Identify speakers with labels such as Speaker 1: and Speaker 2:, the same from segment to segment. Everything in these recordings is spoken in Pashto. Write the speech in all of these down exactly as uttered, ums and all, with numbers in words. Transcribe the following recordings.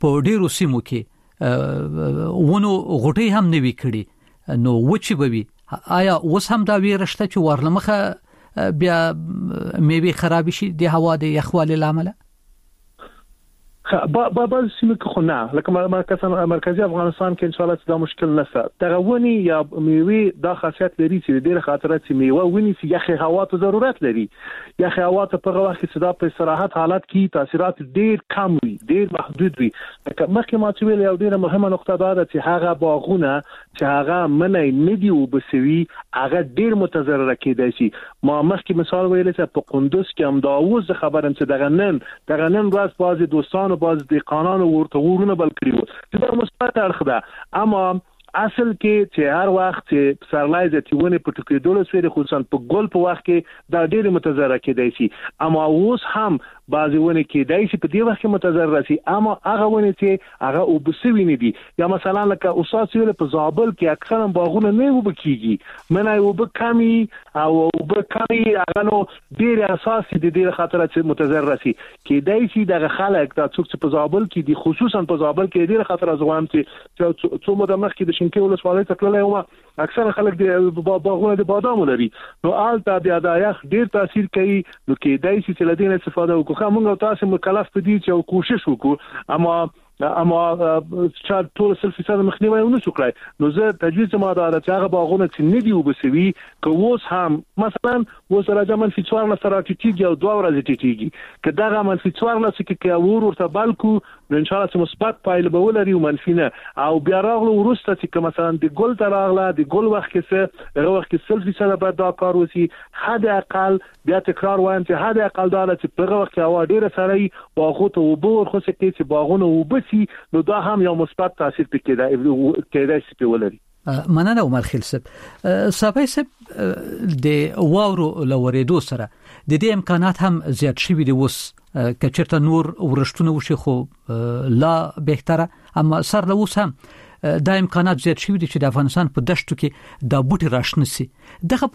Speaker 1: په ډیرو سیمو کې ونو غټي هم نوي کړي نو وچی بوي آیا اوس هم دا ویرشته چې ورلمخه بیا میوه خراب شي د هوا د یخوالي لامل؟
Speaker 2: با با با سیمه که خو نه لکه مرکز مرکزی افغانستان کې ان شاء الله دا مشکل نشته. تغونی یا میوه دا خاصیت لري چې ډېر خاطرات چې میوه ونی چې یخ هوا ته ضرورت لري. یخ هوا ته په وخت کې صدا په استراحت حالت کې تاثیرات ډېر کم وي، ډېر محدود وي. لکه مخکې ما چې ویل یو ډېر مهمه نقطه دا ده چې هغه باغونه چې هغه منای ندی او بسوي هغه ډېر متضرر کېدای شي. ما مخکې مثال ویل چې په قندوز کې هم دا اوس خبرم چې دغه نن دغه نن ورځ بعضي دوستانو باز د قانون ورته ورونه بل کړیو چې دا مثبت اړخ ده. اما اصل کې چې هر وخت چې سرلای زتیونه په ټکې دولس ویری خصوصا په ګول په وخت کې دا ډېر متضرر کېدای شي. اما اوس هم بعضی ونه کې دای شي په دې وخت کې متضرر شي. اما هغه ونه چې هغه او بسوي نه دي یا مثلا لکه اوساس ویل په زابل کې اکثرا باغونه نه وبکیږي منای وبکمي او وبکمي هغه نو ډېر اساسي دي ډېر خطر چې متضرر شي. کې دای شي دغه خلک دا څوک چې په زابل کې دي خصوصا په زابل کې ډېر خطر ازغوام چې څو مده مخکې د شینکي ولسوالۍ ته تللی و اکثر خلک د باغونه د بادامو لري نو آلته بیا د یخ ډېر تاثیر کوي. نو کې دای شي چې لدین استفاده وکړو موږ تاسو مکلف دي چې کوشش وکړو اما اما چې ټول سل فیصد مخنیوي ونه شو کړای. نو زه تجویز ما دا چې هغه باغونه چې ندي وبسوي که اوس هم مثلا اوس راځه منفي څوار نه سره ټیټیږي او دوه ورځې ټیټیږي که دغه منفي څوار نه چې کې اور ورته بلکو نو ان شاء الله چې مثبت پایله به ولري او منفي نه. او بیا راغلو ورسته چې مثلا د ګل ته راغله د ګل وخت کې څه هغه وخت کې سل فیصد به دا کار وسی حد اقل بیا تکرار وایم چې حد اقل دا چې په هغه وخت کې هوا ډیره سړی باغو ته وبور خو چې باغونه وبس نو دا هم یو مثبت تاثیر پکې کېدای شي په ولري.
Speaker 1: مننه عمر خیل صاحب. صاحب صاحب د واورو لوریدو سره د دې امکانات هم زیات شوي دي اوس کچرته نور ورشتونه وشي خو لا بهتره اما سر له اوس هم دا امکانات زیات شوي دي چې د افغانستان په دشتو کې دا بوټي راشنسي دغه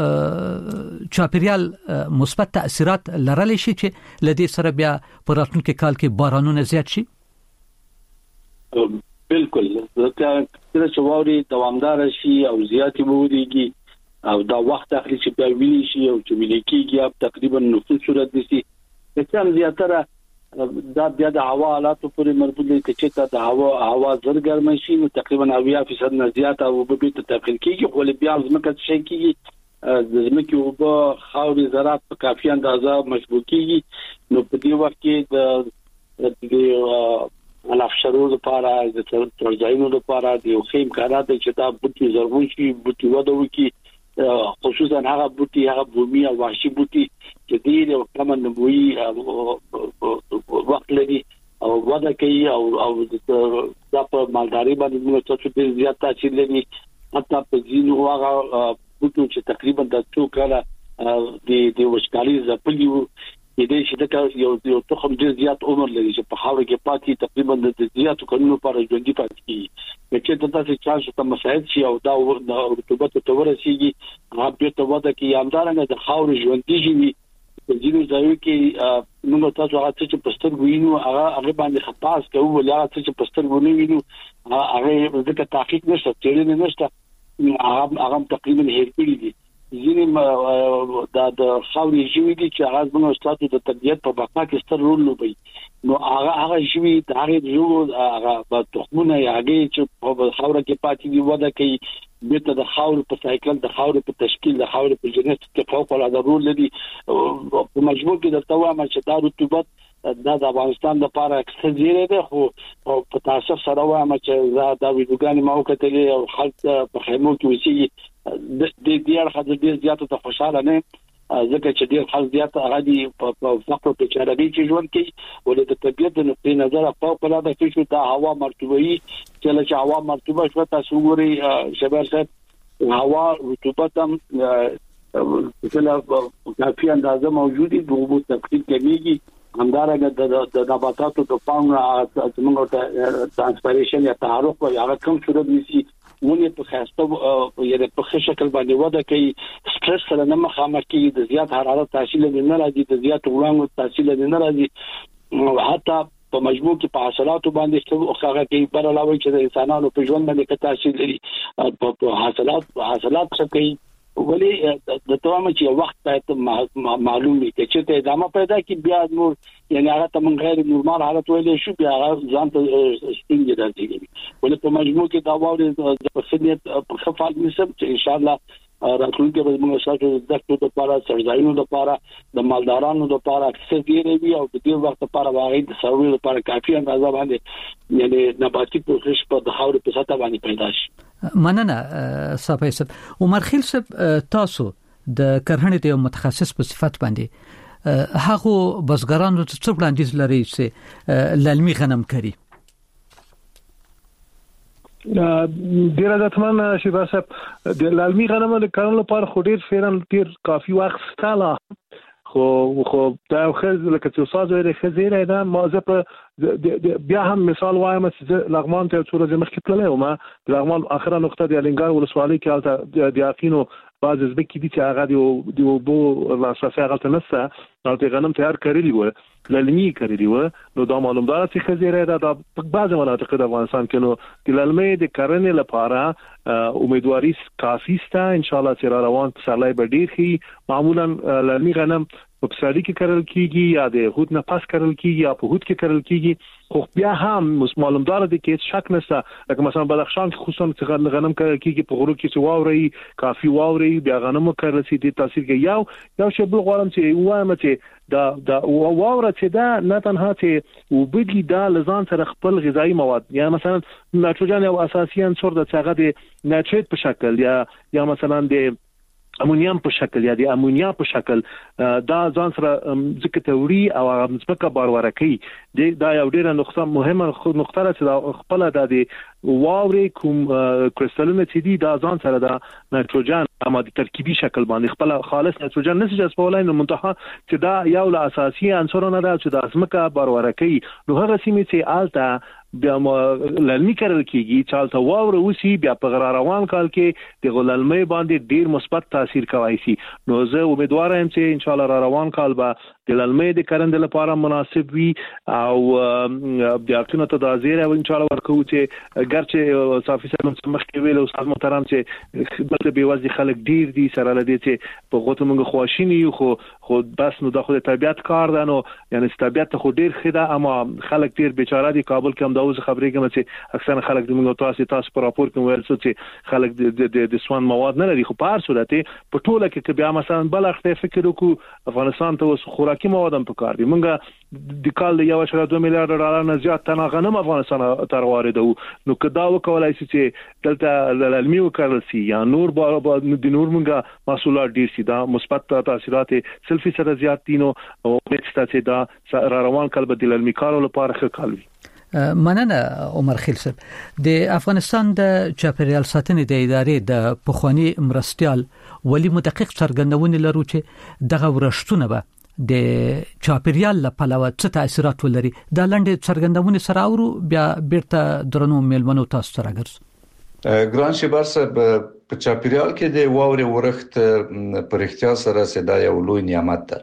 Speaker 1: په چاپیریال مثبت تاثیرات لرلی شي چې لدې سره بیا په راتلونکي کال کې بارانونه زیات شي.
Speaker 3: بالکل ځکه چې واوري دوامدار شي او زیاتې بودیږي او دا وخت اخلي چې په ویلي شي او چې ویل کېږي په تقریبا نصف صورت دي چې څنګه زیاتره دا بیا د هوا حالاتو پورې مربوط دي چې د هوا هوا زر ګرم شي نو تقریبا اویا فیصد نه زیات او به به تدخل کېږي خو بیا ځمکه شي کېږي د ځمکې او په خاوري زراعت په کافي اندازه مشبوع کېږي نو په دې وخت کې د الافشرو لپاره د ترځایونو لپاره د یو خیم کارات چې دا بوټي زرغون شي بوټي وده وکړي خصوصا هغه بوټي هغه بومي او وحشي بوټي چې ډېر او کم نموي وخت لري او وده کوي او او د په مالداري باندې موږ څه ډېر زیات تاثیر لري حتی په ځینو هغه بوټو چې تقریبا د څو کاله د د وشکالي زپلیو د دې چې دا یو یو تخم ډیر زیات عمر لري چې په خاور کې پاتې تقریبا د زیاتو کلونو لپاره ژوندۍ پاتې کیږي چې د تاسو چانس ته مساعد شي او دا رطوبت ته ورسیږي هغه به ته وده کې یامدارنه د خاور ژوندۍ شي په ځینو ځایو کې موږ تاسو هغه چې پستر وینو هغه هغه باندې خپاس کوو ولا چې پستر ونه وینو هغه د تحقیق نشته تیرې نشته هغه هغه تقریبا هیر کړی دي. ځینې دا د خاوري ژوي دي چې هغه زموږ استاد د طبيعت په بقا کې ستر رول لوبي نو هغه هغه ژوي د هغه ژوو هغه په تخمونه هغه چې په خاور کې پاتې دي وده کوي بیرته د خاور په سایکل د خاور په تشکیل د خاور په جنیت کې فوق العاده رول لري په مجموع کې د توامه چې دا رطوبت دا د افغانستان لپاره اکثر زیره ده خو په تاسو سره وایم چې دا د ویډیوګانې مو کتلې او خلک په خیمو کې وسی د دې ډیر خاطر ډیر زیاته ته خوشاله نه ځکه چې ډیر خلک زیاته هغه دي په فقر په چارهږي چې ژوند کوي ولې د طبيعت د نقطې نظر فوق العاده چې دا هوا مرطوبه چې چې هوا مرطوبه شو تاسو ګوري شباب صاحب هوا رطوبت هم چې کافي اندازه موجودي د اوبو تقسیم کمیږي همدارنګه د نباتاتو د پاڼو څنګه ته ترانسپیریشن یا تعارف او هغه کوم صورت نشي ونه په خاصه یعنی په ښه شکل باندې وده کوي سټرس سره نه مخامخ کیږي د زیات حرارت تاثیر نه راځي د زیات وړاندو تاثیر نه راځي حتی په مجموع کې په حاصلاتو باندې څه هغه کې بل علاوه چې د انسانانو په ژوند باندې تاثیر لري په حاصلات حاصلات څه کوي ولی د توامه چې وخت ته معلوم وي چې ته ادامه پیدا کی بیا نور یعنی هغه ته من غیر نورمال حالت ویلې شو بیا ځان ته ستنګ درځي ولی په مجموع کې دا وایي د خدمت په خفاف نسب چې ان شاء الله راتلونکي به موږ ساتو د دغه لپاره سرځایونو لپاره د مالدارانو لپاره اکثر ډیروي او د دې وخت لپاره واغې د سروي لپاره کافي اندازه باندې یعنی نباتي پروسس په د خاورې په سطح باندې پیدا شي.
Speaker 1: مننه صافی صاحب. عمر خیل صاحب تاسو د کرهڼې د متخصص په صفت باندې هغه بزګرانو ته څه وړاندیز لري چې للمي غنم کوي؟
Speaker 2: ډیر عزتمن شیبا صاحب د لالمي غنم د کارونو لپاره خو ډیر فعلا ډیر کافي وخت ستاله خو خو دا خو لکه چې ساز ویل خزیره ده ما زه په بیا هم مثال وایم چې لغمان ته څوره زمخ کې تللی وم لغمان اخره نقطه د الینګار ولسوالۍ کې حالت د یقینو بعض زبې کې دي چې هغه دی وبو لاسفه غلطه نسته او ته غنم تیار کړی و للمي کړی و نو دا معلومدار چې خزیره ده د بعض مناطق د افغانستان کې نو د للمي د کرنې لپاره امیدواري کافي سته ان شاء الله چې روان پسرلی به ډیر شي. معمولا للمي غنم په پسرلی کې کرل کیږي یا د هوت نه پاس کرل کیږي یا په هوت کې کرل کیږي خو بیا هم معلومدار دي چې شک نشته لکه مثلا بدخشان کې خصوصا چې غنم کرل کیږي په غرو کې چې واوري کافي واوري بیا غنم کرل سي دي تاثیر کوي یو یو شی بل غواړم چې وایم چې دا دا واوره چې دا نه تنها چې وبدي دا لزان سره خپل غذایی مواد یا مثلا نایتروجن او اساسي عنصر د څنګه د نایتریت په شکل یا یا مثلا د امونیم په شکل یا د امونیا په شکل دا ځان سره ځکه توري او ځمکه بارور کوي دا یو ډیره نقطه مهمه نقطه ده چې خپل د واوري کوم کریستالونه چې دي دا ځان سره د نایتروجن اما د ترکیبي شکل باندې خپل خالص نایتروجن نشي جذبولای نو منتها چې دا یو له اساسي عنصرونه ده چې د ځمکه بارور کوي نو هغه سیمه چې آلته بیا للمي کړل کیږي چالت واور وسی بیا په غرا روان کال کې د غللمي باندې ډیر مثبت تاثیر کوي سي نو زه امیدوار یم چې ان شاء الله را روان کال به د للمي د کرند لپاره مناسب وي او بیا کنه ته د ازیر او ان شاء الله ورکو چې ګرچه صافي سره مخ کې ویل استاد محترم چې خدمت به وځي خلک ډیر دي سره لدی چې په غوته موږ خواشینی خو خو بس نو د خو طبيعت کار ده نو یعنی طبيعت خو ډیر خده اما خلک ډیر بیچاره دي کابل کې هم دا اوس خبرې کوم چې اکثر خلک د موږ تاسو تاسو په راپور کې ویل چې خلک د د سوان مواد نه لري خو په هر صورت په ټوله کې بیا مثلا بل اخته فکر وکړو افغانستان ته اوس خوراکي مواد هم په کار دي موږ د کال یو شر دوه میلیارډ ډالر نه زیات تنه غنم افغانستان ته واردو نو کدا وکولای شي چې دلته للمي وکړل سي یا نور د نور موږ مسولات ډیر سي دا مثبت تاثیرات سلفي سره زیات دي نو او مکسته دا را روان کال بدیل للمي کارو لپاره ښه کالوي.
Speaker 1: مننه عمر خیل صاحب. د افغانستان د چاپیریال ساتنې د ادارې د پخوانی مرستيال ولی مدقق څرګندونه لرو چې دغه ورشتونه به د چاپیریال لپاره څه تاثیرات ولري دا لنډه څرګندونه سره اورو بیا بیرته درنو میلمنو تاسو سره ګرځو.
Speaker 4: ګران شبر صاحب په چاپیریال کې د واورې ورښت پر اختیار سره سدا یو لوی نعمت ده.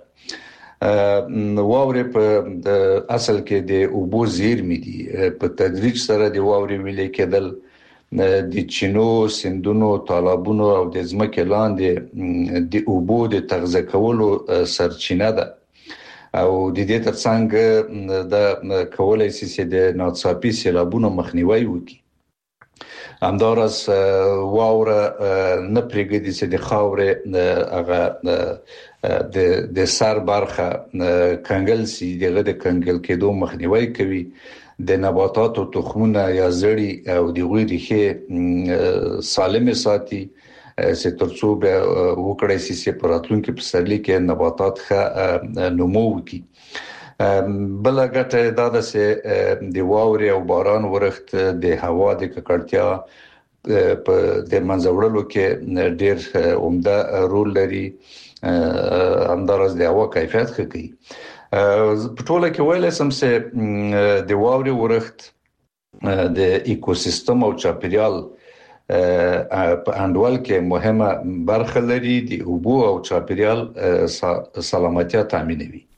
Speaker 4: واورې په اصل کې د اوبو زیرمې دي په تدریج سره د واورې ویلې کېدل د چینو سندونو تالابونو او د ځمکې لاندې د اوبو د تغذیه کولو سرچینه ده او د دې ترڅنګ د کولای شي چې د ناڅاپي سیلابونو مخنیوي وکړي. همدارس واوره نه پرېږدي چې د خاورې هغه د د سر برخه کنګل سي دغه د کنګل کېدو مخنیوي کوي د نباتاتو تخمونه یا زړی او د غوړي ریښې سالمه ساتي چې ترڅو به وکړي چې په راتلونکي پسرلي کې نباتات ښه نمو وکړي. بل ګټه دا ده چې د واورې او باران ورښت د هوا د ککړتیا په د منځوړلو کې ډېر عمده رول لري همدارس د هوا کیفیت ښه کوي. په ټوله کې ویل سم چې د واورې ورښت د ایکوسیستم او چاپیریال په انډول کې مهمه برخه لري د اوبو او چاپیریال سلامتیا تضمینوي.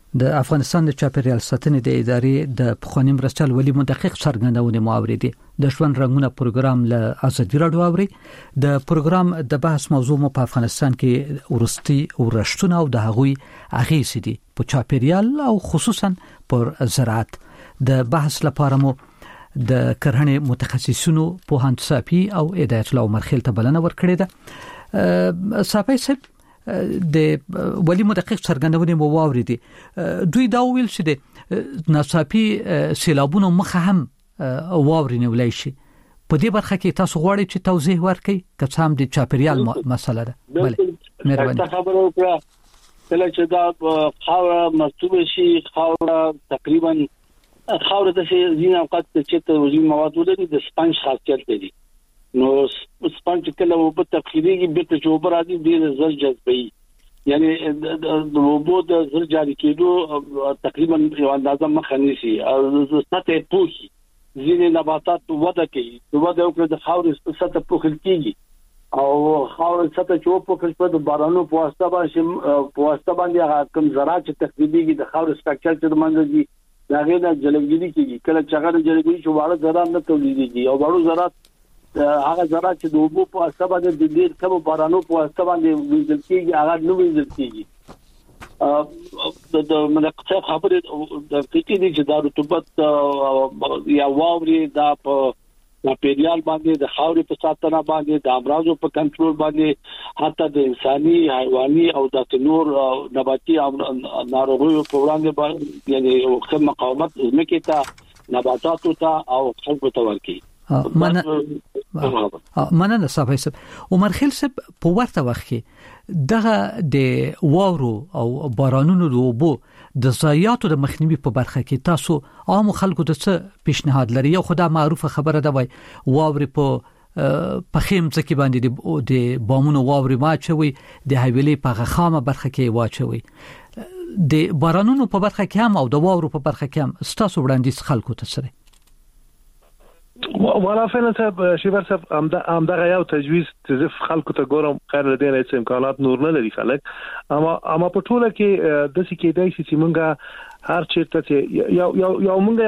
Speaker 1: د افغانستان د چاپیریال ساتنې د ادارې د پخوانی مرستیال ولی مدقق څرګندونه مواردي د ژوند رنگونه پروګرام له ازادي راډیو اوري د پروګرام د بحث موضوع مو په افغانستان کې ورستي ورشتونه او د هغوی اغیزې دي په چاپیریال او خصوصا پر زراعت. د بحث لپاره مو د کرهڼې متخصصینو په هندساپي او هدایت الله مرخیل ته بلنه ورکړې ده. صافي صاحب د ولی مدقق څرګندونه مو واوریدي، دوی دا ویل چې د ناڅاپي سیلابونو مخه هم واورینه ولای شي. په دې برخه کې تاسو غواړئ چې توضیح ورکړئ که څه هم د چاپیریال مسله ده؟ بله مهرباني.
Speaker 3: خبره وکړه کله چې دا خاوره مرطوبه شي، خاوره تقریبا خاوره د ځینې اوقات چې ته وزن مواد ولري د سپنج خاصیت لري، نو سپنج کله په تخریږي به ته جوبر عادي ډیر زر جذبي، یعنی د وبو د زر جاری کېدو تقریبا یو اندازه مخه نشي او سطح پوخي ځینې نباتات وده کوي، وده او د خاورې سطح پوخل کېږي او خاورې سطح چې په خپل د بارانو په واسطه باندې په واسطه باندې هغه کم زراعت تخریبيږي د خاورې سټرکچر چې منځي دا غیر جلګری کېږي. کله چې هغه جلګری چې واړه زراعت نه تولیديږي او واړو زراعت هغه زراعت چې د وبو په واسطه باندې د ډېر کم بارانو په واسطه باندې ویل کېږي هغه نو ویل کېږي. د منقطه خبره د فکر دي چې د رطوبت یا واوري دا په چاپیریال باندې د خاورې په ساتنه باندې د امراضو په کنټرول باندې حتی د انساني حیواني او د نور نباتي ناروغیو په وړاندې باندې یعنی یو مقاومت زمکه ته نباتاتو ته او خلکو ته ورکړي.
Speaker 1: مننه مننه صافي صاحب. عمر خیل صاحب په ورته وخت کې دغه د واورو او بارانونو د وبو د ضایعاتو د مخنیوي په برخه کې تاسو عام خلکو ته څه پیشنهاد لري؟ یو خدای معروفه خبره ده وای واوري په پخیم ځکه باندې د بامونو واوري واچوي، د حویلې په خامه برخه کې واچوي. د بارانونو په برخه کې هم او د واورو په برخه کې هم ستاسو وړاندیز خلکو ته سره
Speaker 2: ولا فعلا صاحب شیبر صاحب ام دغه یو تجویز تزف خلکو ته ګورم خیر لدی نه امکانات نور نه لري خلک، اما اما په ټوله کې د څه کې دای چې مونږه هر چیرته چې یو یو یو مونږ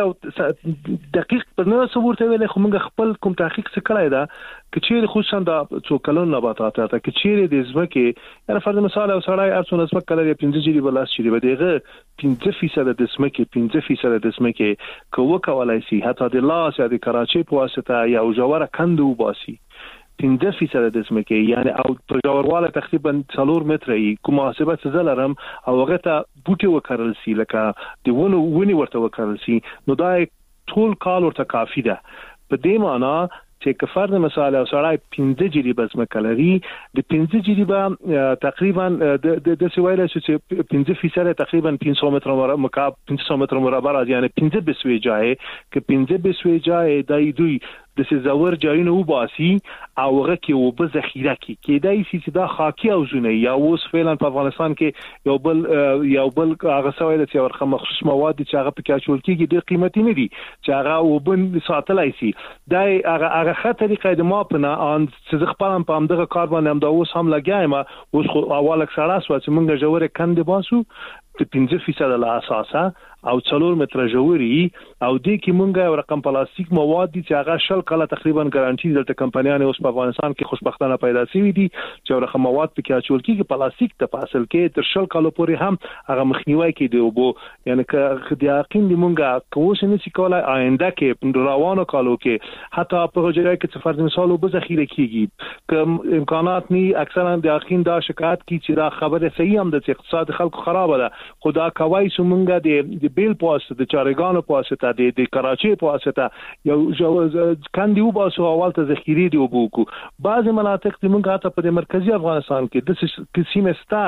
Speaker 2: یو دقیق په نه صورت ویل خو مونږ خپل کوم تحقیق څه کړای دا کچیر خصوصا د څو کلون نباتات ته کچیر د ځمکه یعنی فرض مثال او سړی ارڅو نسبت کړی پنځه جری بلاس چیرې بدیغه پنځه فیصد د ځمکه پنځه فیصد د ځمکه کوه کولای شي حتی د لاس یا د کراچي په واسطه یا جوړه کندو باسي پنځه فیصد د ځمکه یعنی او په جوړواله تقریبا څلور متره کوم محاسبه زلرم او هغه ته بوټي وکړل سي لکه د ونه ونی ورته وکړل سي، نو دا ټول کال ورته کافی ده. په دې معنی چې کفر مثال او سړی پنځه جری بزمکه لري د پنځه جری به تقریبا د د سویل چې پنځه فیصد تقریبا پنځه متر مکعب پنځه متر مربع راځي، یعنی پنځه بسوي جای ک پنځه بسوي جای دای دوی د سزاور جایونه وباسي او هغه کې وب ذخیره کې کېدای شي چې دا خاکي او زونه یا اوس فعلا په افغانستان کې یو بل یو بل هغه سویل چې ورخه مخصوص مواد چې هغه په کې چول کېږي ډېر قیمتي نه دي چې هغه وب ساتلای شي. دا هغه هغه خطرې قاعده ما په نه ان چې خپل په همدغه کار باندې هم دا اوس هم لګایم اوس خو اول سره سوا چې موږ جوړه کند باسو د پنځه فیصد له اساسه او څلور متر جوړي او د کې مونږه یو رقم پلاستیک مواد دي چې هغه شل کله تقریبا ګارانټي دلته کمپنیانه اوس په افغانستان کې خوشبختانه پیدا شوي دي چې یو رقم مواد په کې اچول کېږي پلاستیک ته فاصل کې تر شل کله پورې هم هغه مخنیوي کې دی وبو یعنی که د یقین دی مونږه کوم څه نشي کولای آینده کې روانو کالو کې حتی په جریان کې څه فرض مثال وب ذخیره کېږي کوم امکانات ني اکثرا د یقین دا شکایت کی چې دا خبره صحیح هم د اقتصاد خلکو خراب ده خدا کوي سمونګه د بیل پوسټ د چارګانو پوسټ د د کراچي پوسټ یو کاندي وباسو اول ته ذخیره دی وبوکو بعض مناطق د مونږه ته په مرکزی افغانستان کې د سیمه ستا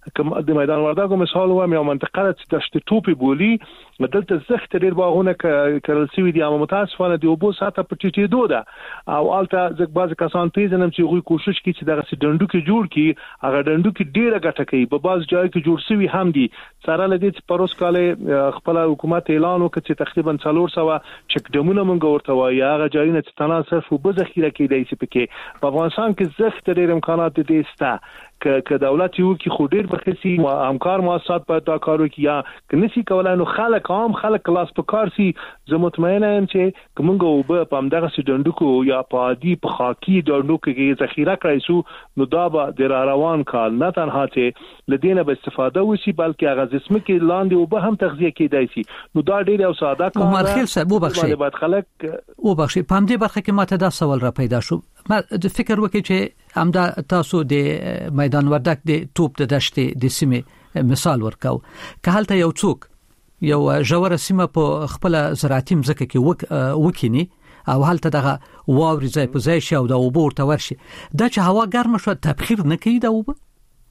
Speaker 2: د میدان وردګو مثال و یو منطقه چې دشت ټوپی بولی دلته زخت ډیر باغونه کړل سوي دي اما متاسفانه دی وبو ساته په ټیټې دوده او الته ځکه بعض کسان پیژنم چې غوي کوشش کوي چې دغه ډندو کې جوړ کی هغه ډندو کې ډیره ګټه کوي په بعض ځای کې جوړ سوي هم دي سره لدی چې پروس کاله خپل حکومت اعلان وکړ چې تقریبا څلور سوه چک ډمونه مونږ ورته وایي هغه ځایونه چې تناسب او به ذخیره کېدای شي پکې په افغانستان کې زخت ډیر امکانات دي ستا ک دولت یو کې خو ډیر بخسي همکار مؤسسات په تا کارو کې یا کنيسي کولای نو خلک عام خلک کلاس په کار سي زه مطمئنه یم چې کومګه وب په همدغه سډندکو یا پادي په خاکي ډندو کې ذخیره کړی سو نو دا به د روان کال نه تنها چې لدینه به استفاده وشي بلکې هغه جسم کې لاندې وب هم تغذیه کېدای شي نو دا ډیر او ساده کار
Speaker 1: عمر خیل صاحب وبخښي
Speaker 2: باید خلک
Speaker 1: وبخښي په همدې برخه کې ماته دا سوال را پیدا شو ما د فکر وکړ چې همدا تاسو د میدان وردک د توپ د دشتې د سیمه مثال ورکاو که حالت یو څوک یو جوړه سیمه په خپل زراعتي مزکه کې وک وکینی او حالت دغه واوري ځای په ځای شو دا وبو ورته ورشي دا چې هوا ګرمه شو تبخیر نه کوي دا وب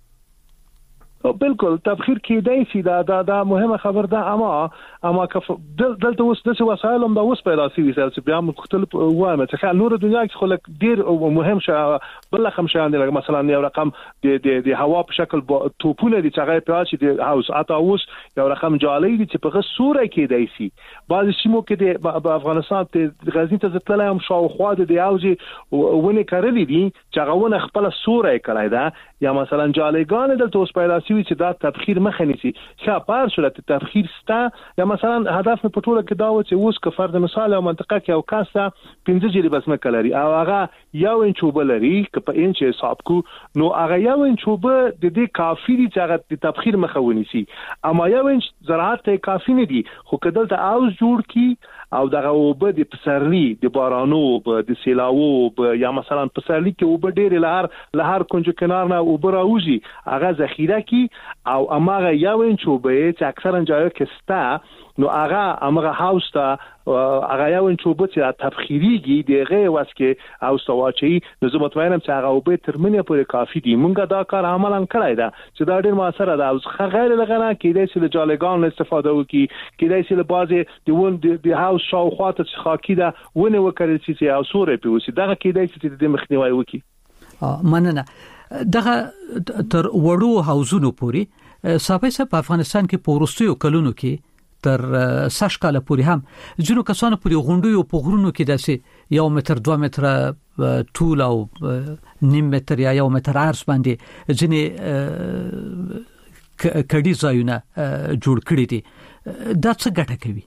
Speaker 2: بالکل تبخیر کېدای شي دا دا دا مهمه خبر ده اما اما کف دلته اوس د وسایل هم دا اوس پیدا شي چې بیا مختلف وایم چې نور دنیا کې خلک ډیر مهم شه بل کوم شان دي مثلا یو رقم د د د هوا په شکل توپونه دي چې هغه په شي د هاوس اته اوس یو رقم جالي دي چې په سوره کېدای شي بعض سیمو کې د افغانستان د غزنی ته ځتلای هم شاوخوا د یاوځي ونه کړلې دي چې هغه ونه خپل سوره کړای دا یا مثلا جاليګان دلته اوس پیدا شي چې دا تبخیر مخه نیسي ښه په صورت تبخیر ستا یا مثلا هدف په ټوله کې دا و چې اوس که فرض مثال او منطقه کې او کاسه پنځه جری بس مکلري او هغه یو انچ وبلري که په انچ حساب کو نو هغه یو انچ وب د دې کافي دي چې هغه د تبخیر مخه ونیسي اما یو انچ زراعت ته کافي نه دي خو کدلته اوس جوړ کی او دغه وب د پسرلی د بارانو د سیلاوو یا مثلا پسرلی کې وب ډیر لهر لهر کنج کنار نه وب راوځي هغه ذخیره کی او امغه یو انچ وب چې اکثرا ځایو کې ستا نو هغه امغه هاوس ته هغه یو انچ وب چې تبخیریږي دغه واسکه او سواچي نو زه مطمئنم چې هغه وب ترمنه پورې کافي دي مونږه دا کار عملاً کړای دا چې دا ډیر موثر ده او غیر لغنه کېدای شي د جالګان استفاده وکړي کېدای شي له بازي د ون د هاوس شاوخواته چې خاکی ده ونه وکړي چې او سورې پیوسي دغه کېدای شي د مخنیوي وکړي
Speaker 1: مننه دغه تر وړو هاوزونو پوری صاحب صاحب په افغانستان کې پورستیو کلونو کې تر سش کال پوری هم ځینو کسانو پوری غونډیو په غرونو کې داسې یو متر دوه متر طول او نیم متر یا یو متر عرض باندې ځینې کډي ځایونه جوړ کړی دي دا څه ګټه کوي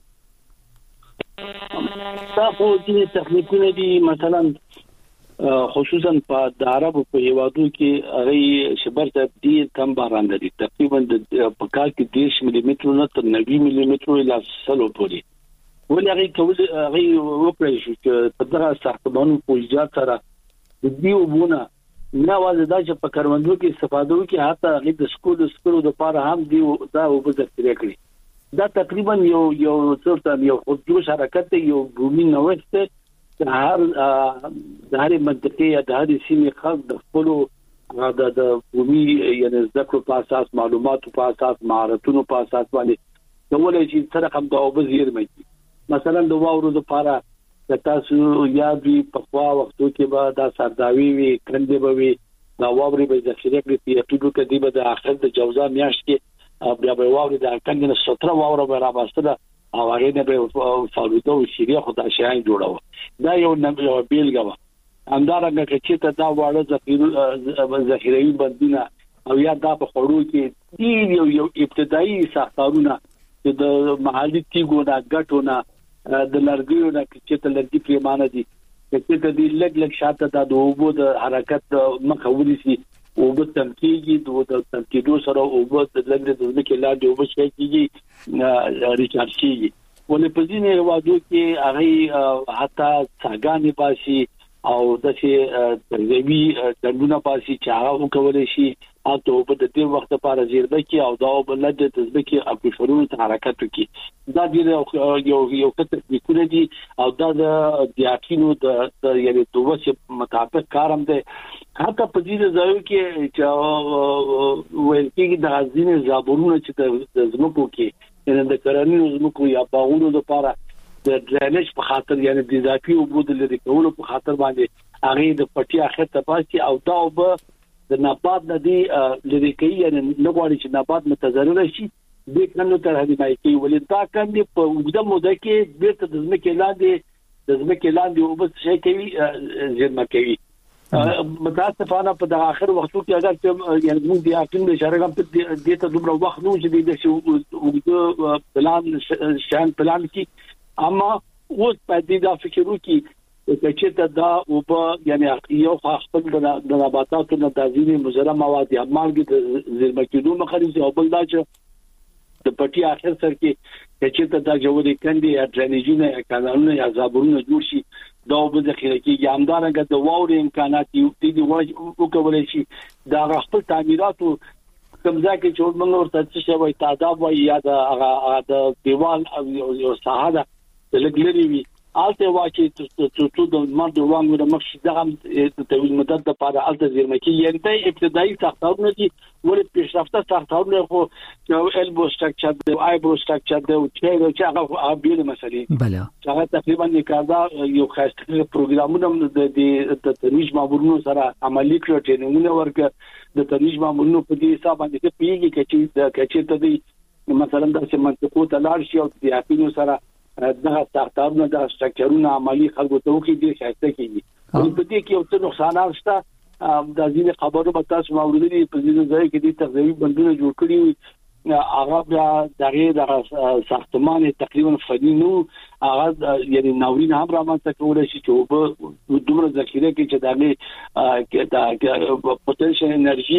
Speaker 3: تاسو چې تخنیکونه دي مثلا خصوصا په د عربو په هیوادو کې هغه شبر ته دي کم باران دي تقریبا په کال کې دیش ملي متر نه تر نوي ملي متر لا سلو پوري ولې هغه کول هغه وپړې شو چې په دغه ساختمانو په ایجاد سره د دې وبونه نه واځي دا چې په کاروندو کې استفاده وکړي حتی هغه د سکول سکول د پاره هم دی دا وبځ کړی دا تقریبا یو یو څه یو خودجوش حرکت دی یو بومي نوښت دی د هر د هر منطقې یا د هر سیمې خلک د خپل د د بومي یعنی ذکر په اساس معلوماتو په اساس مهارتونو په اساس باندې کولای شي سره کوم دا وبزیر مې مثلا د واورو لپاره د تاسو یاد وي په خوا وختو کې به دا سرداوی وي کندې به وي دا واوري به ذخیره کړي په ټولو کې دی به د اخر د جوزا میاشت کې بیا به واوري د کندې نه ستره واوره به را باسته او هغه نه به فالوده او شیریه خدای شاین جوړاو دا یو نمبر بیلګه همدارنګه چې ته دا واړه ذخیره ذخیروي بندونه او یا دا په خړو کې دی یو یو ابتدایي ساختارونه د محلي تیګو دا غټونه د لرګیو نه چې ته لرګي پیمانه دي چې ته د لګ لګ شاته د اوبو د حرکت مخاولي سي او د تمکیږي د تمکیدو سره او د لګ د ځمکې لاندې او بشي کیږي ریچارج کیږي ولې په ځینې وادو کې هغه حتی څنګه باسي او د چې ترځوي دندونه باسي چې هغه وکولای شي او په دې وخت لپاره زیربه کې او دا بل د تزبکی اپلیکیشنونو ته حرکت وکړي دا د یو یو تکنیکونه دي او دا د دیاکینو د یعنی دوه مطابق کارم ده حتی په دې ځایو کې چې ویل کېږي د غزنی زابورونه چې د زمکو کې یعنی د کرنیزو زمکو یا باغونو لپاره د ډرینیج په خاطر یعنی د اضافي اوبو د لري کولو په خاطر باندې هغه د پټي اخر ته پاتې او دا وب د نبات د دې لري کوي یعنی نغواړي چې نبات متضرر شي د کنو تر هدي مای کوي ولې دا کاندي په وګړه موده کې بیرته د زمکې لاندې د زمکې لاندې وب څه کوي زیرمه کوي متاسفانه په د اخر وختو کې اگر چې یعنی موږ د اقلیم د اشاره کوم د ته دومره وخت نو چې د شو پلان شان پلان کې اما اوس په دې دا فکرو کې چې دا او په یعنی یو خپل د نباتاتو نه د ځینې مضر مواد یا مالګې د زیرمه کېدو مخه او بل دا چې د پټي اخر سر کې چې دا جوړې کندي یا ډرینیجي نه یا کانالونه یا زابرونه جوړ شي دا به ذخیره کېږي همدارنګه د واورې امکانات یو دي وکولای شي دا خپل تعمیراتو کومځه کې چې موږ ورته څه وایي تعداد وایي یا د دیوال او یو ساحه د لګلري وي الته واچي ته د مرد وانګ د مخ دغه د طویل مدت لپاره الته زیرمه کې یعنی د ابتدایي ساختارونه دي ولې پیشرفته ساختارونه خو یو البو سټراکچر دی آیبرو سټراکچر دی چې هغه بیل مسلې
Speaker 1: بله
Speaker 3: هغه تقریبا نکاردا یو خاصه پروګرامونه د د ترویج مامورونو سره عملی کړو ټریننګونه ورکړه د ترویج مامورونو په دې حساب باندې پیږي چې د کچې ته دی مثلا د منطقو تلار شي او د یقینو سره دغه ساختارونه د سټراکچرونو عملی خلکو ته وکړي دي خاصه کیږي په دې کې یو څه نقصانات شته د ځینې خبرو په تاسو موردي په ځینې ځای کې د تغذیوي بندونه جوړ کړي هغه بیا دغه د ساختمان تقریبا فني نو هغه یعنی ناورین هم رامنځته کولای شي چې په دومره ذخیره کې چې د پوتنشل انرژي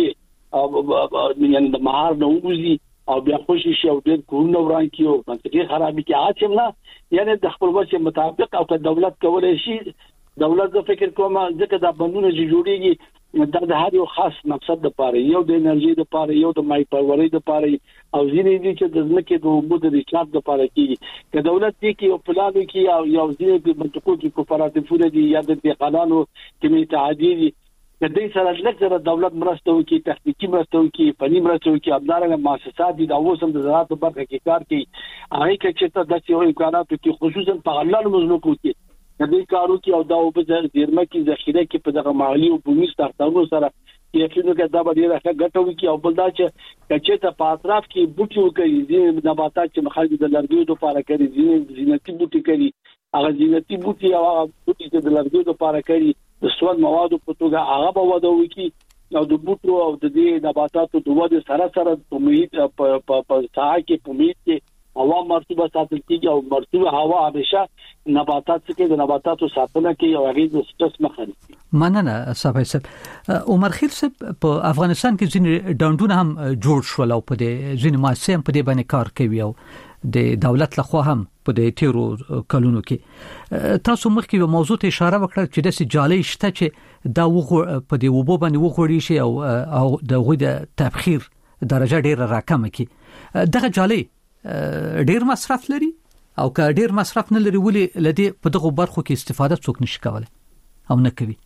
Speaker 3: او یعنی د مهار د وزي او بیا خوشي شي او ډېر کورونه وران کیو منطقي خرابې کې اچم نه یعنی د خپل وجه مطابق او د دولت کولای شي دولت د فکر کومه ځکه د بندونه جوړیږي د هر یو خاص مقصد لپاره یو د انرژي لپاره یو د مای پروري لپاره او ځینې دي چې د ځمکې د اوبو د ریچارج لپاره کیږي که دولت دې کې یو پلان کې او یو ځینې د منطقو کې کوپراتیفونه دي یا د قانونو کې متعهدي دي د دې سره لږ دولت مرسته وکړي تخنیکی مرسته وکړي فني مرسته وکړي همدارنګه مؤسسات دي دا اوس هم د زراعت په برخه کې کار کوي هغه کې چې ته د یو امکاناتو کې خصوصا په غلان مزلوکو کې د دې کارو کې او دا او په زیرمه کې ذخیره کې په دغه مالی او بومي ساختمانونو سره یقینو کې دا به ډیره ښه ګټه وکړي او بل دا چې چې ته په اطراف کې بوټي وکړي ځینې نباتات چې مخالف د لرګیو لپاره کوي ځینې زینتي بوټي کوي هغه زینتي بوټي او هغه بوټي چې د لرګیو لپاره کوي د سواد موادو په توګه هغه به وده وکړي او د بوټو او د دې نباتاتو د وده سره سره په محیط په په ساحه کې په محیط کې هوا مرطوبه ساتل کیږي او مرطوبه هوا همیشه نباتات څخه د نباتاتو ساتنه کوي او هغه د سټرس مخه نیسي.
Speaker 1: مننه صاحب صاحب عمر خیر صاحب په افغانستان کې ځینې ډاونډونه هم جوړ شول او په دې ځینې مؤسسې هم په دې باندې کار کوي او د دولت لخوا هم په دې تیرو کلونو کې تاسو مخکې یو موضوع ته اشاره وکړه چې د سجالې شته چې دا وغوړ په دې وبو باندې وغوړي شي او او د غوډه تبخیر درجه ډیره راکمه کی دغه جالې ډیر مصرف لري او که ډیر مصرف نه لري ولې لدی په دغه برخو کې استفاده څوک نشي کولای او نه کوي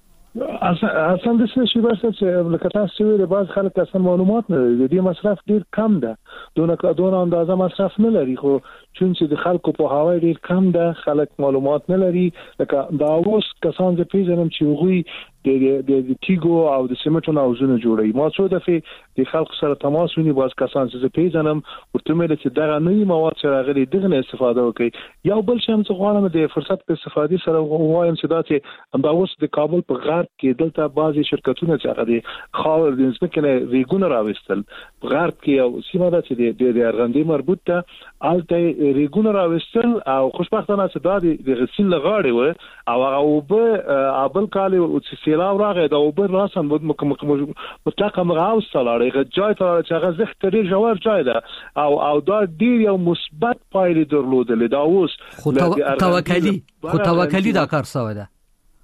Speaker 2: اصلا د څه شي واسه چې لکه تاسو ویل باز خلک اصلا معلومات نه لري د مصرف ډیر کم ده دونه دونه اندازه مصرف نه لري خو چون چې د خلکو په هوا ډیر کم ده خلک معلومات نه لري لکه دا اوس کسان چې پیژنم چې وغوي د د تیګو او د سیمټو ناوزونه جوړي ما څو دفعه د خلک سره تماس ونی باز کسان چې پیژنم ورته مې چې دغه نوې مواد سره غلي دغه استفاده وکړي یو بل شم چې غواړم د فرصت په استفادې سره وایم چې دا چې دا اوس د کابل په غرب کې دلته بعضي شرکتونه چې هغه د خاور د ځمکې نه ریګونه راوستل په غرب کې او سیمه ده چې د د ارغندې مربوط ته الته ریګونه راوستل او خوشبختانه چې دا د غسیل لغاړي و او هغه وب ابل کال او سیلاب راغی دا وب راسن مطلق مغاوس سلاړي جای ته چې هغه زختري جوار جای ده او او دا ډیر یو مثبت پایلې درلودل دا اوس
Speaker 1: خو توکلی خو توکلی دا کار سوی ده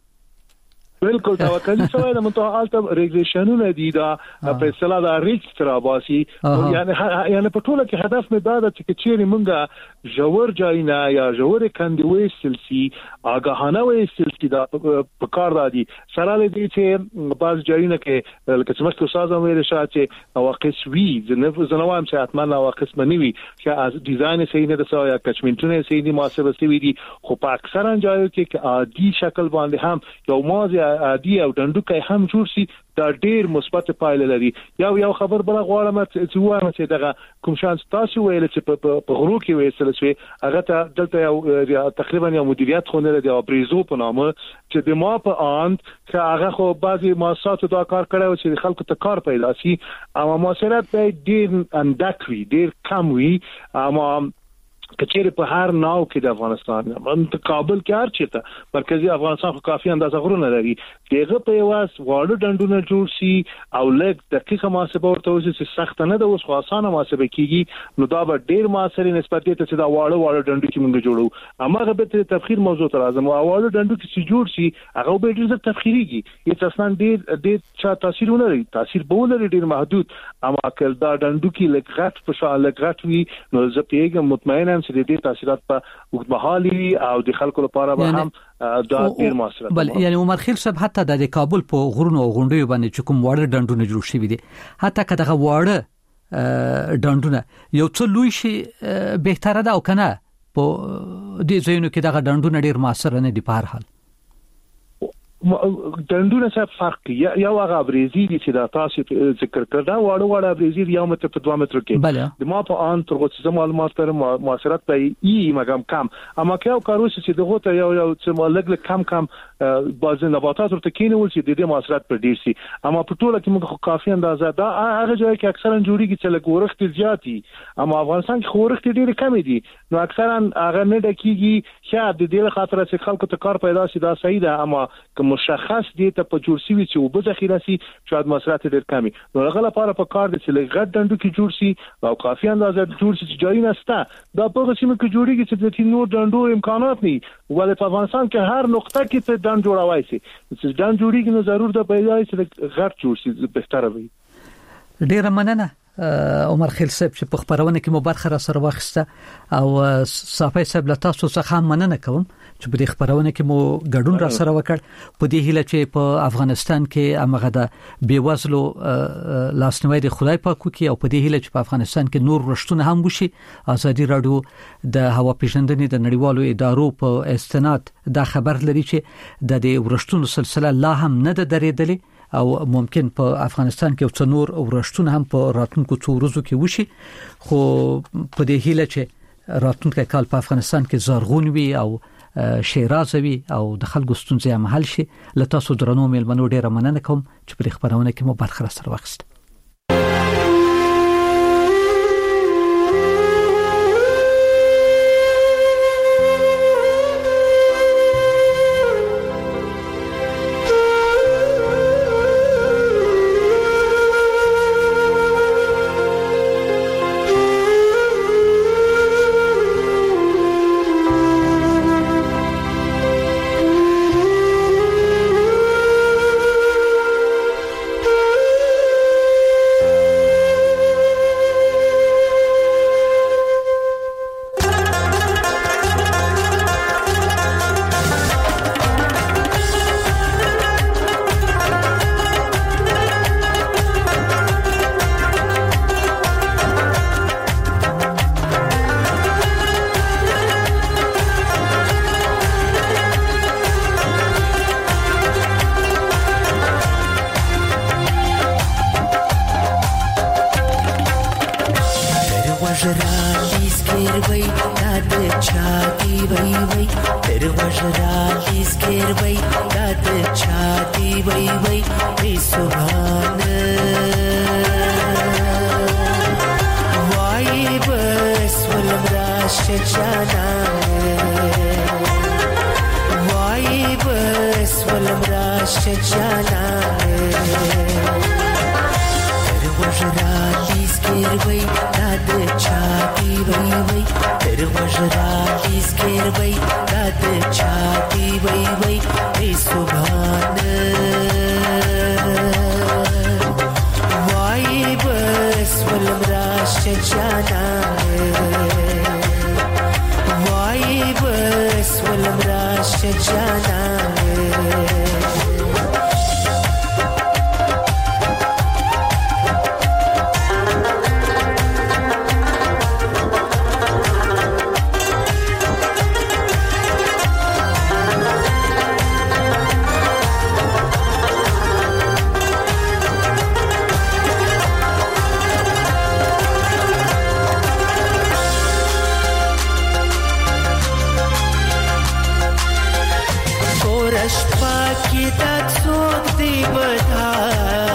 Speaker 2: بالکل توکلی شوی د متعالته ریګریشنونه دي دا په اصطلاح د ریچ تراباسي یعنی یعنی په ټوله کې هدف مې دا د چې چیرې مونږه جوړ جاینا یا جوړ کندوي سلسي آگاهانه وې سلسي دا په کار دادي سره دې چې باز جاینا کې لکه چې مخکې سازه ویل شاته چې نواقص وی زنه زنوام چې اتمنه نواقص منوي چې از ډیزاین سې نه د سویا کچمنټونه سې دي محاسبه سوي دي خو په اکثرا جایو کې عادي شکل باندې هم یو مازه عادي او ډنډوکي هم جوړ شي دا ډیر مثبت پایله لري. یو یو خبر بل غواړم چې وایم چې دغه کوم شان تاسو ویل چې په غرو کې ویل شوی هغه ته دلته یو تقریبا یو مدیریت خونه لري او بریزو په نامه چې د ما په اند چې هغه خو بعضي مؤسسات دا کار کړو چې خلکو ته کار پیدا شي او مؤسسات به ډیر اندکوي ډیر کم وي اما کچېره په هر ناو کې د افغانستان هم په کابل کې هر چیرته مرکزی افغانستان خو کافي اندازه غرونه لري دغه په واس واړو ډنډونه جوړ شي او لږ دقیقه محاسبه ورته وشي چې سخت نه د اوس خو اسانه محاسبه کیږي نو دا به ډیر موثر نسبت ته چې دا واړو واړو ډنډو کې موږ جوړو اما غو به تفخیر موضوع تر اعظم او واړو ډنډو کې چې جوړ شي هغه به ډیر تفخیریږي هیڅ اصلا ډیر ډیر چا تاثیر نه لري تاثیر به لري ډیر محدود اما کله دا ډنډو کې لږ غټ په شان لږ غټ وي نو زه پیګم مطمئنم چې د دې تاثیرات په وګمحالي او د خلکو لپاره به هم دا ډیر موثر
Speaker 1: بل یعنی عمر خیل صاحب حتی د کابل په غرونو او غونډیو باندې چې کوم وړ ډنډونه جوړ شوي دي حتی کله وړ ډنډونه یو څه لوی شي بهتره ده او کنه په دې ځایونو کې دغه ډنډونه ډیر موثر نه دي په هر حال
Speaker 2: ډنډونه څه فرق یو هغه ابریزي دي چې دا تاسو ذکر کړل دا واړه واړه ابریزي یو متر په دوه متر کې د ما په ان تر څو معلومات تر موثرت په ای مګم کم اما که یو کاروس چې دغه ته یو یو څه لګ کم کم بعض نباتات ورته کینول چې د دې موثرت پر ډیر شي اما په ټوله کې موږ کافي اندازه دا هغه ځای کې اکثرا جوړیږي چې لګ ورخت زیاتی اما افغانستان کې ورخت ډیر کم دي نو اکثرا هغه نه ډکیږي شاید د دې خاطر چې خلکو ته کار پیدا شي دا صحیح ده اما مشخص دي ته په جوړ شي چې وب ذخیره شي شاید مسرات ډیر کمی نو هغه لپاره په کار دي چې غټ ډنډو کې جوړ شي او کافي اندازه جوړ شي چې جای نهسته دا په سیمه کې جوړیږي چې د نور ډنډو امکانات نه ولې په افغانستان کې هر نقطه کې ته ډنډ جوړوي شي چې ډنډ جوړیږي نو ضرور ده پیدا شي غټ جوړ شي بهتره وي.
Speaker 1: ډیر مننه عمر خیل صاحب چې په خبرونه کې مو برخه را سره واخیسته او صافی صاحب له تاسو څخه مننه کوم چې په دې خبرونه کې مو ګډون را سره وکړ په دې هیله چې په افغانستان کې امغه د بیوزلو لاسنیوي د خدای پاک کوي او په دې هیله چې په افغانستان کې نور رښتونه هم وشي. ازادي رادیو د هوا پیژندنې د نړیوالو ادارو په استناد دا خبر لري چې د دې ورښتونو سلسله لا هم نه ده درېدلې او ممکن په افغانستان کې څو نور ورښتونه هم په راتلونکو څو ورځو کې وشي خو په دې هیله چې راتلونکي کال په افغانستان کې زرغون وي او شیرازوي او د خلکو ستونزې هم حل شي. له تاسو درنو مېلمنو ډیره مننه کوم چې په خبرونه کې مو برخه سره واخیسته.
Speaker 5: ورش پاکی دا څوک دی بدار